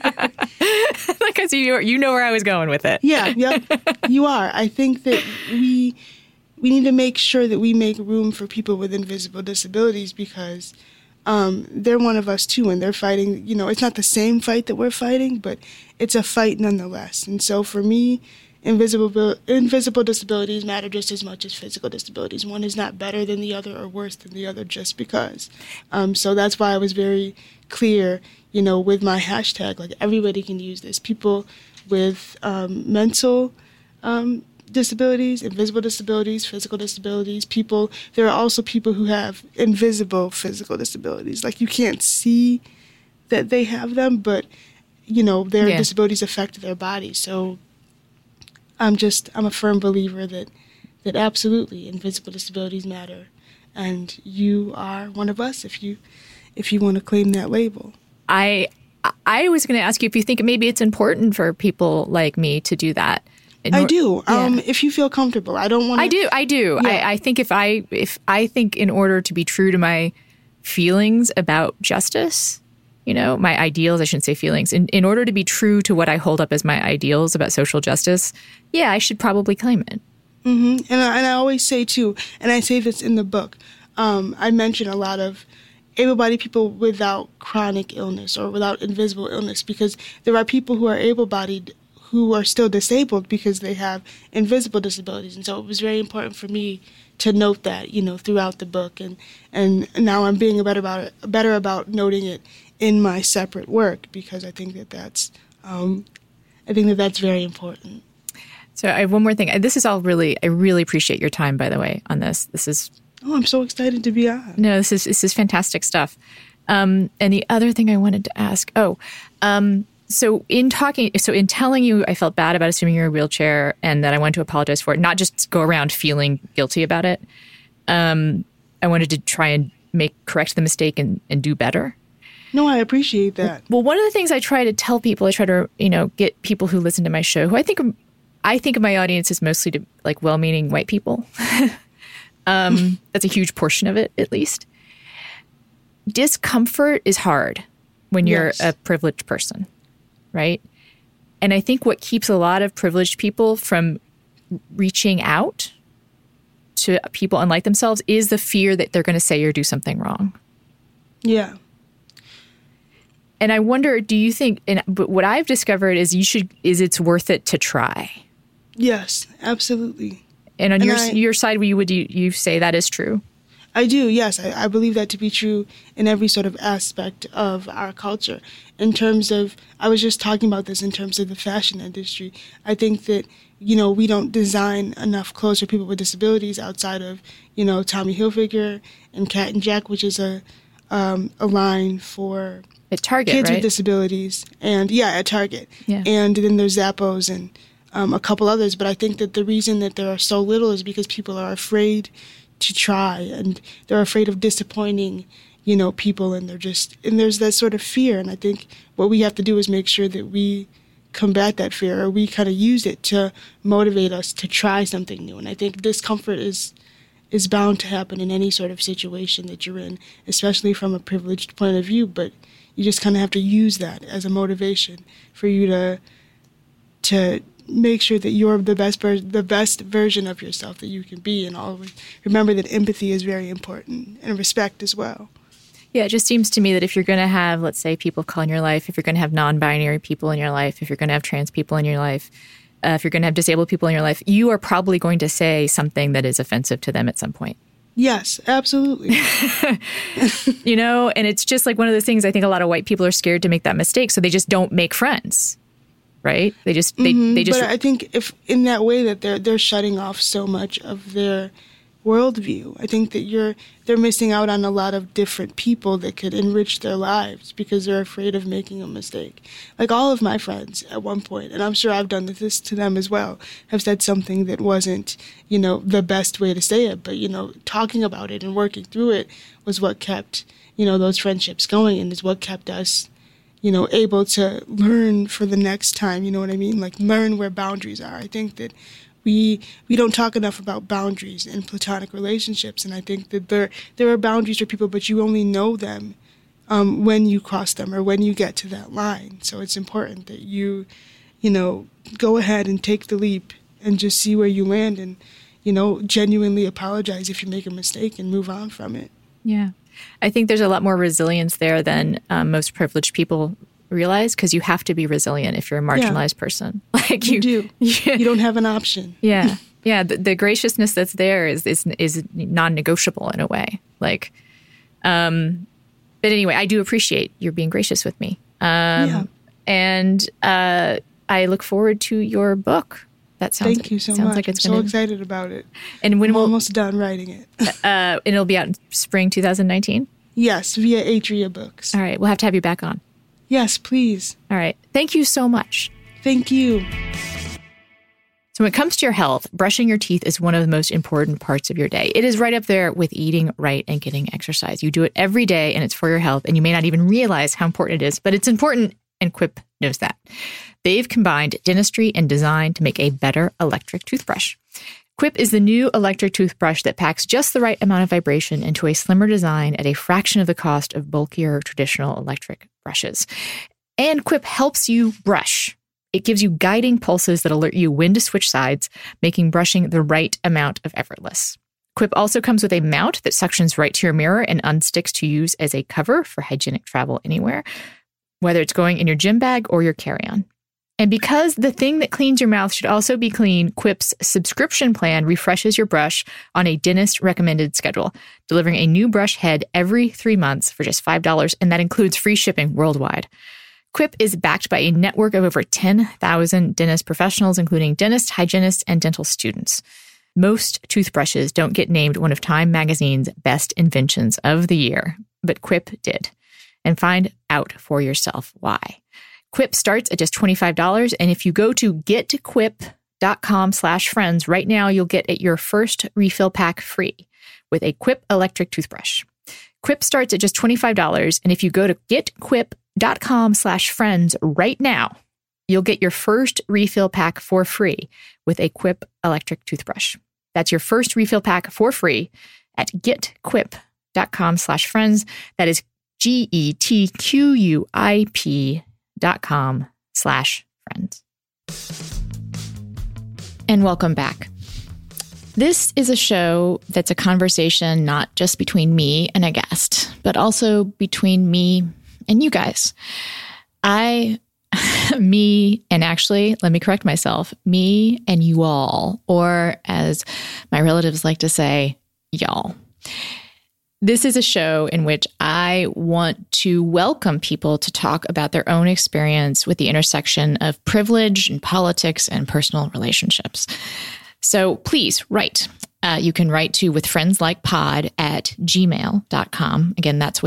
Because you know where I was going with it. Yeah, yep. You are. I think that we need to make sure that we make room for people with invisible disabilities, because they're one of us too, and they're fighting. It's not the same fight that we're fighting, but it's a fight nonetheless. And so for me, invisible disabilities matter just as much as physical disabilities. One is not better than the other or worse than the other just because. So that's why I was very clear, with my hashtag, like everybody can use this. People with mental disabilities, invisible disabilities, physical disabilities, there are also people who have invisible physical disabilities. Like you can't see that they have them, but, their disabilities affect their body. So I'm a firm believer that absolutely invisible disabilities matter, and you are one of us if you want to claim that label. I was going to ask you if you think maybe it's important for people like me to do that. I do. If you feel comfortable, I don't want to. I do. Yeah. I think if I think in order to be true to my feelings about justice, my ideals, I shouldn't say feelings. In order to be true to what I hold up as my ideals about social justice, I should probably claim it. Mm-hmm. And I always say, too, and I say this in the book, I mention a lot of able-bodied people without chronic illness or without invisible illness, because there are people who are able-bodied who are still disabled because they have invisible disabilities. And so it was very important for me to note that, throughout the book. And now I'm being better about noting it in my separate work, because I think that's very important. So I have one more thing. This is all I really appreciate your time, by the way, on this. This is... Oh, I'm so excited to be on. No, this is fantastic stuff. And the other thing I wanted to ask, so in telling you I felt bad about assuming you're a wheelchair and that I wanted to apologize for it, not just go around feeling guilty about it. I wanted to try and correct the mistake and do better. No, I appreciate that. Well, one of the things I try to tell people, I try to, get people who listen to my show, who I think of my audience as mostly to like well-meaning white people. That's a huge portion of it, at least. Discomfort is hard when you're a privileged person, right? And I think what keeps a lot of privileged people from reaching out to people unlike themselves is the fear that they're going to say or do something wrong. Yeah. And I wonder, do you think, but what I've discovered is it's worth it to try? Yes, absolutely. And on your side, would you say that is true? I do, yes. I believe that to be true in every sort of aspect of our culture. In terms of, I was just talking about this in terms of the fashion industry. I think that, we don't design enough clothes for people with disabilities outside of, Tommy Hilfiger and Cat and Jack, which is a line for at Target, kids right? with disabilities. And at Target. Yeah. And then there's Zappos and a couple others. But I think that the reason that there are so little is because people are afraid to try, and they're afraid of disappointing, people, and there's that sort of fear. And I think what we have to do is make sure that we combat that fear, or we kind of use it to motivate us to try something new. And I think discomfort is bound to happen in any sort of situation that you're in, especially from a privileged point of view, but you just kind of have to use that as a motivation for you to make sure that you're the best version of yourself that you can be, and always remember that empathy is very important, and respect as well. Yeah, it just seems to me that if you're going to have, let's say, people of color in your life, if you're going to have non-binary people in your life, if you're going to have trans people in your life, if you're going to have disabled people in your life, you are probably going to say something that is offensive to them at some point. Yes, absolutely. And it's just like one of those things, I think a lot of white people are scared to make that mistake, so they just don't make friends. Right? They just. But I think if in that way that they're shutting off so much of their worldview, I think that they're missing out on a lot of different people that could enrich their lives because they're afraid of making a mistake. Like all of my friends at one point, and I'm sure I've done this to them as well, have said something that wasn't, the best way to say it, but talking about it and working through it was what kept, those friendships going, and is what kept us able to learn for the next time, you know what I mean? Like learn where boundaries are. I think that we don't talk enough about boundaries in platonic relationships, and I think that there are boundaries for people, but you only know them when you cross them or when you get to that line. So it's important that you go ahead and take the leap and just see where you land, and genuinely apologize if you make a mistake and move on from it. Yeah. I think there's a lot more resilience there than most privileged people realize, because you have to be resilient if you're a marginalized person. Like you do. Yeah. You don't have an option. Yeah. Yeah. The graciousness that's there is non-negotiable in a way. Like, but anyway, I do appreciate your being gracious with me. And I look forward to your book. That sounds. Thank you so much. Like I'm so excited about it. And when I'm almost done writing it. And it'll be out in spring 2019? Yes, via Atria Books. All right. We'll have to have you back on. Yes, please. All right. Thank you so much. Thank you. So when it comes to your health, brushing your teeth is one of the most important parts of your day. It is right up there with eating right and getting exercise. You do it every day, and it's for your health, and you may not even realize how important it is, but it's important, and Quip knows that. They've combined dentistry and design to make a better electric toothbrush. Quip is the new electric toothbrush that packs just the right amount of vibration into a slimmer design at a fraction of the cost of bulkier traditional electric brushes. And Quip helps you brush. It gives you guiding pulses that alert you when to switch sides, making brushing the right amount of effortless. Quip also comes with a mount that suctions right to your mirror and unsticks to use as a cover for hygienic travel anywhere, whether it's going in your gym bag or your carry-on. And because the thing that cleans your mouth should also be clean, Quip's subscription plan refreshes your brush on a dentist-recommended schedule, delivering a new brush head every 3 months for just $5, and that includes free shipping worldwide. Quip is backed by a network of over 10,000 dentist professionals, including dentists, hygienists, and dental students. Most toothbrushes don't get named one of Time magazine's best inventions of the year, but Quip did. And find out for yourself why. Quip starts at just $25, and if you go to getquip.com/friends right now, you'll get your first refill pack free with a Quip electric toothbrush. Quip starts at just $25, and if you go to getquip.com/friends right now, you'll get your first refill pack for free with a Quip electric toothbrush. That's your first refill pack for free at getquip.com/friends. That is getquip.com/friends. And welcome back. This is a show that's a conversation not just between me and a guest, but also between me and you guys. Me, and actually, let me correct myself, me and you all, or as my relatives like to say, y'all. This is a show in which I want to welcome people to talk about their own experience with the intersection of privilege and politics and personal relationships. So please write. You can write to withfriendslikepod@gmail.com. Again, that's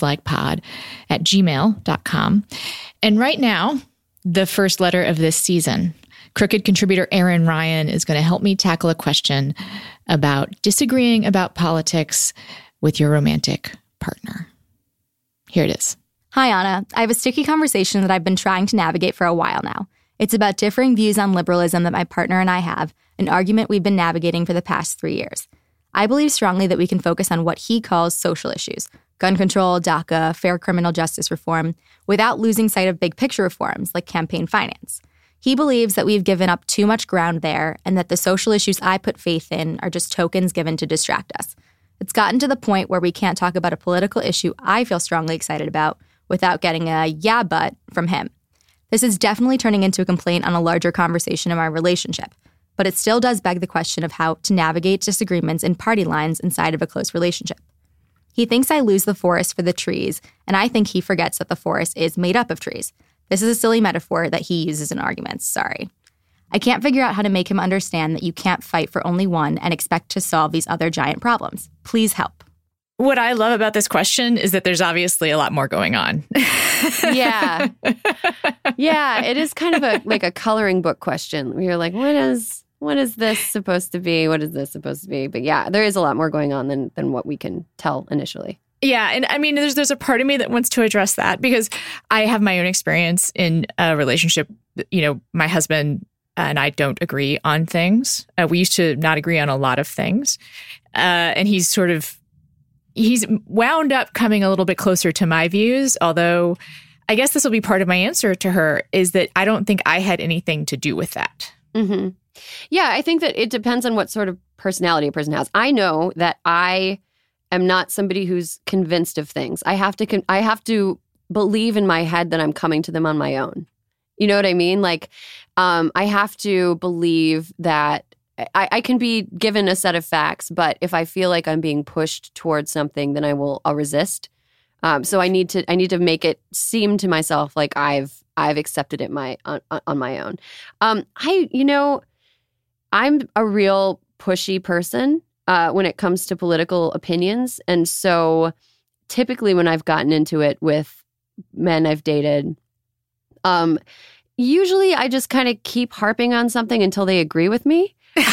withfriendslikepod@gmail.com. And right now, the first letter of this season, Crooked contributor Erin Ryan is going to help me tackle a question about disagreeing about politics with your romantic partner. Here it is. Hi, Anna. I have a sticky conversation that I've been trying to navigate for a while now. It's about differing views on liberalism that my partner and I have, an argument we've been navigating for the past 3 years. I believe strongly that we can focus on what he calls social issues, gun control, DACA, fair criminal justice reform, without losing sight of big picture reforms like campaign finance. He believes that we've given up too much ground there and that the social issues I put faith in are just tokens given to distract us. It's gotten to the point where we can't talk about a political issue I feel strongly excited about without getting a yeah but from him. This is definitely turning into a complaint on a larger conversation in my relationship, but it still does beg the question of how to navigate disagreements and party lines inside of a close relationship. He thinks I lose the forest for the trees, and I think he forgets that the forest is made up of trees. This is a silly metaphor that he uses in arguments, sorry. I can't figure out how to make him understand that you can't fight for only one and expect to solve these other giant problems. Please help. What I love about this question is that there's obviously a lot more going on. Yeah. Yeah, it is kind of a coloring book question. Where you're like, what is this supposed to be? What is this supposed to be? But yeah, there is a lot more going on than what we can tell initially. Yeah. And I mean, there's a part of me that wants to address that because I have my own experience in a relationship. You know, my husband and I don't agree on things. We used to not agree on a lot of things. And he's wound up coming a little bit closer to my views, although I guess this will be part of my answer to her, is that I don't think I had anything to do with that. Mm-hmm. Yeah, I think that it depends on what sort of personality a person has. I know that I am not somebody who's convinced of things. I have to believe in my head that I'm coming to them on my own. You know what I mean? Like, I have to believe that I can be given a set of facts, but if I feel like I'm being pushed towards something, then I'll resist. So I need to make it seem to myself like I've accepted it on my own. I'm a real pushy person when it comes to political opinions, and so typically when I've gotten into it with men I've dated, usually I just kind of keep harping on something until they agree with me.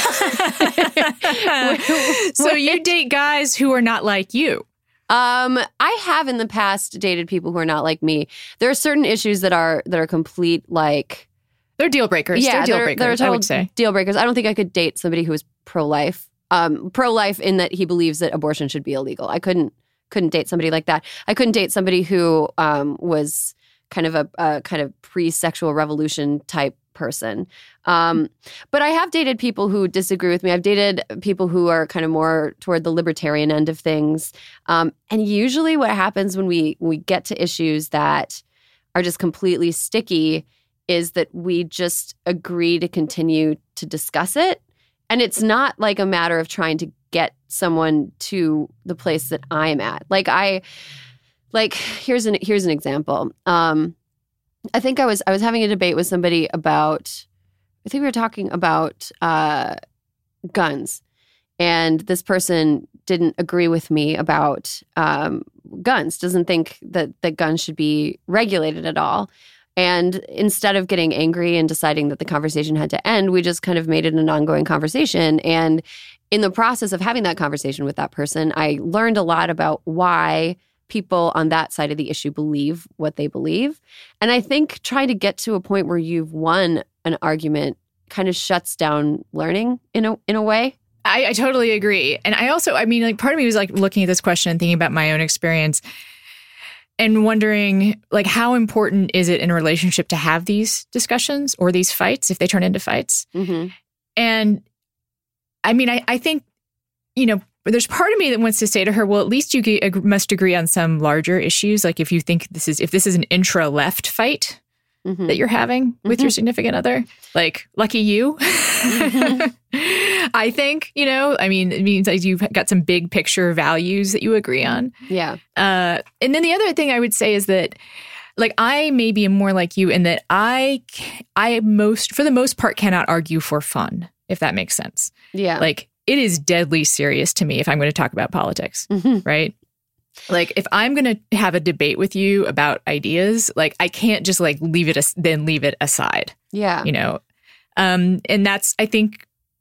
So you date guys who are not like you? I have in the past dated people who are not like me. There are certain issues that are complete, like, they're deal breakers. Yeah, they're deal breakers. I would say deal breakers. I don't think I could date somebody who is pro-life. Pro-life in that he believes that abortion should be illegal. I couldn't date somebody like that. I couldn't date somebody who was kind of a kind of pre-sexual revolution type person. But I have dated people who disagree with me. I've dated people who are kind of more toward the libertarian end of things. And usually what happens when we get to issues that are just completely sticky is that we just agree to continue to discuss it. And it's not like a matter of trying to get someone to the place that I'm at. Here's an example. I think I was having a debate with somebody about, I think we were talking about guns. And this person didn't agree with me about guns, doesn't think that guns should be regulated at all. And instead of getting angry and deciding that the conversation had to end, we just kind of made it an ongoing conversation. And in the process of having that conversation with that person, I learned a lot about why people on that side of the issue believe what they believe. And I think trying to get to a point where you've won an argument kind of shuts down learning in a way. I totally agree. And I also, part of me was like looking at this question and thinking about my own experience and wondering, like, how important is it in a relationship to have these discussions or these fights if they turn into fights? Mm-hmm. And I think, there's part of me that wants to say to her, well, at least you must agree on some larger issues. Like if you think this is an intra-left fight mm-hmm. that you're having with mm-hmm. your significant other, like, lucky you. Mm-hmm. I think, it means like you've got some big picture values that you agree on. Yeah. And then the other thing I would say is that, like, I maybe am more like you in that I for the most part, cannot argue for fun, if that makes sense. Yeah. Like, it is deadly serious to me if I'm going to talk about politics, mm-hmm. right? Like, if I'm going to have a debate with you about ideas, like, I can't just like leave it aside. Yeah. And that's, I think,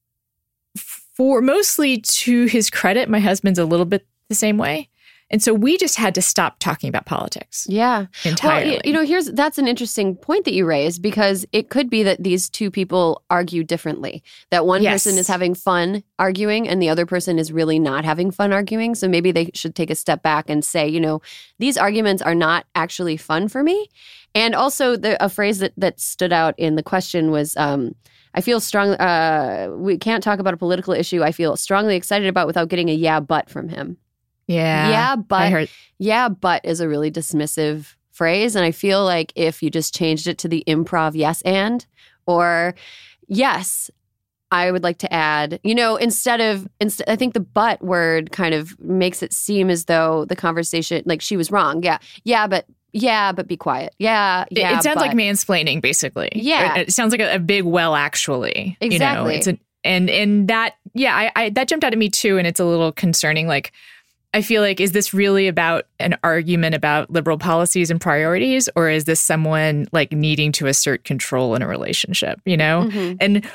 for mostly to his credit, my husband's a little bit the same way. And so we just had to stop talking about politics. Yeah. Entirely. Well, that's an interesting point that you raised, because it could be that these two people argue differently. That one yes. person is having fun arguing and the other person is really not having fun arguing. So maybe they should take a step back and say, these arguments are not actually fun for me. And also a phrase that stood out in the question was, I feel strong. We can't talk about a political issue I feel strongly excited about without getting a yeah, but from him. Yeah. Yeah, but. Yeah, but is a really dismissive phrase. And I feel like if you just changed it to the improv yes and, or yes, I would like to add, instead, I think the but word kind of makes it seem as though the conversation, like she was wrong. Yeah, but be quiet. Yeah. It sounds like mansplaining, basically. Yeah. It sounds like a big well, actually. Exactly. And that, I that jumped out at me too. And it's a little concerning. Like, I feel like, is this really about an argument about liberal policies and priorities, or is this someone like needing to assert control in a relationship, Mm-hmm. And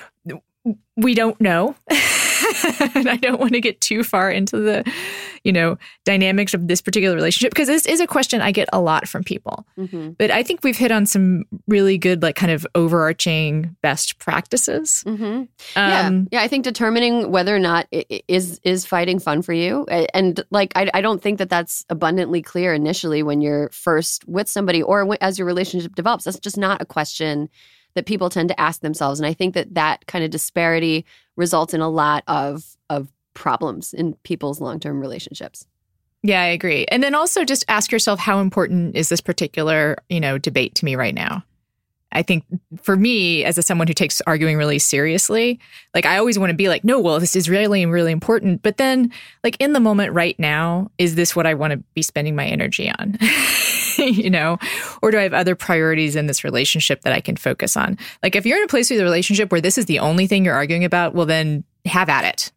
we don't know. And I don't want to get too far into the, dynamics of this particular relationship, because this is a question I get a lot from people. Mm-hmm. But I think we've hit on some really good, like, kind of overarching best practices. Mm-hmm. Yeah. I think determining whether or not is fighting fun for you, and like, I don't think that that's abundantly clear initially when you're first with somebody or as your relationship develops. That's just not a question that people tend to ask themselves. And I think that kind of disparity results in a lot of problems in people's long-term relationships. Yeah, I agree. And then also just ask yourself, how important is this particular, debate to me right now? I think for me, as someone who takes arguing really seriously, like, I always want to be like, no, well, this is really, really important. But then, like, in the moment right now, is this what I want to be spending my energy on? Or do I have other priorities in this relationship that I can focus on? Like, if you're in a place with a relationship where this is the only thing you're arguing about, well, then have at it.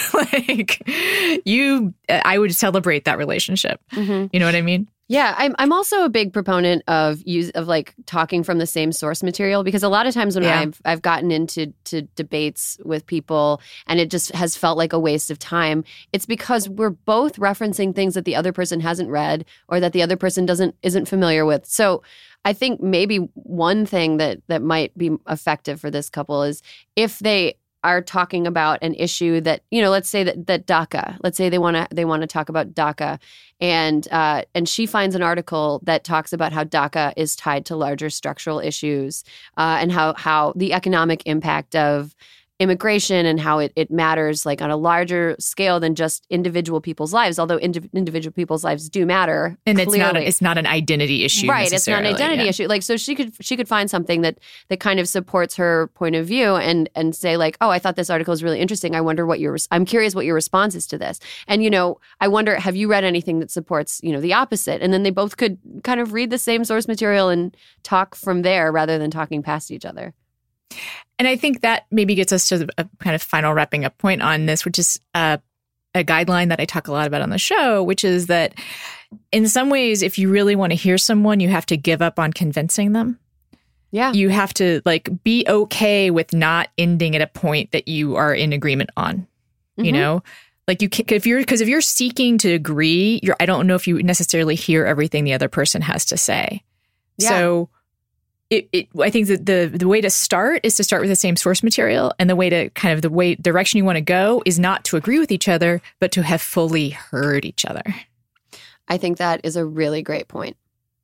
Mm-hmm. I would celebrate that relationship. Mm-hmm. You know what I mean? Yeah, I'm also a big proponent of like talking from the same source material, because a lot of times when I've gotten into debates with people and it just has felt like a waste of time, it's because we're both referencing things that the other person hasn't read or that the other person isn't familiar with. So I think maybe one thing that might be effective for this couple is if they are talking about an issue that, let's say that DACA, let's say they want to talk about DACA, and she finds an article that talks about how DACA is tied to larger structural issues, and how the economic impact of immigration and how it matters like on a larger scale than just individual people's lives, although individual people's lives do matter. And clearly. it's not an identity issue. Right. It's not an identity issue. Like, so she could find something that kind of supports her point of view and say like, oh, I thought this article is really interesting. I wonder I'm curious what your response is to this. And, I wonder, have you read anything that supports, the opposite? And then they both could kind of read the same source material and talk from there rather than talking past each other. And I think that maybe gets us to a kind of final wrapping up point on this, which is a guideline that I talk a lot about on the show, which is that in some ways, if you really want to hear someone, you have to give up on convincing them. Yeah. You have to be okay with not ending at a point that you are in agreement on, Like if you're seeking to agree, I don't know if you necessarily hear everything the other person has to say. Yeah. So I think that the way to start is to start with the same source material, and the way to kind of direction you want to go is not to agree with each other, but to have fully heard each other. I think that is a really great point.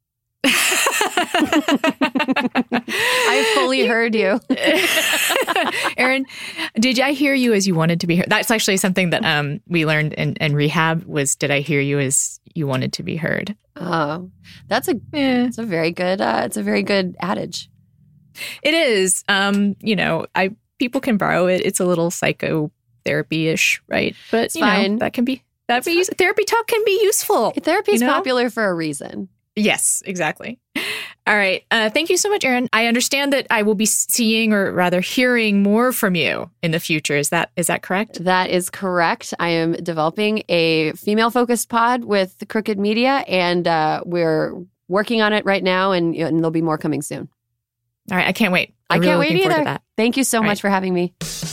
I fully heard you. Erin, did I hear you as you wanted to be heard? That's actually something that we learned in rehab was, did I hear you as you wanted to be heard? Oh, it's a very good adage. It is. People can borrow it. It's a little psychotherapy-ish, right? But it's fine. Therapy talk can be useful. Therapy is popular for a reason. Yes, exactly. All right. Thank you so much, Erin. I understand that I will be seeing, or rather hearing, more from you in the future. Is that correct? That is correct. I am developing a female-focused pod with Crooked Media, and we're working on it right now, and there'll be more coming soon. All right. I can't wait. I can't wait either. Thank you so much for having me.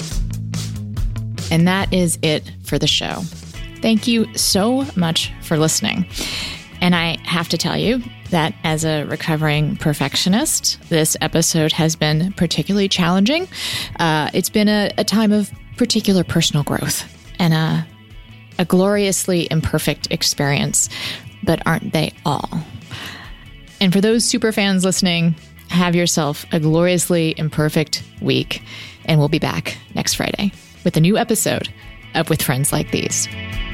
And that is it for the show. Thank you so much for listening. And I have to tell you that as a recovering perfectionist, this episode has been particularly challenging. It's been a time of particular personal growth and a gloriously imperfect experience, but aren't they all? And for those super fans listening, have yourself a gloriously imperfect week, and we'll be back next Friday with a new episode of With Friends Like These.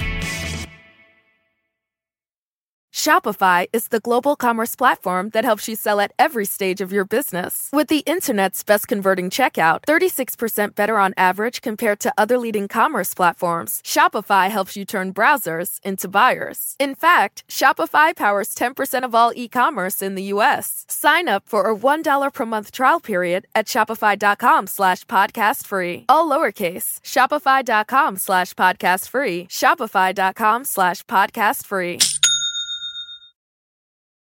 Shopify is the global commerce platform that helps you sell at every stage of your business. With the internet's best converting checkout, 36% better on average compared to other leading commerce platforms, Shopify helps you turn browsers into buyers. In fact, Shopify powers 10% of all e-commerce in the U.S. Sign up for a $1 per month trial period at shopify.com/podcast-free. All lowercase, shopify.com/podcast-free, shopify.com/podcast-free.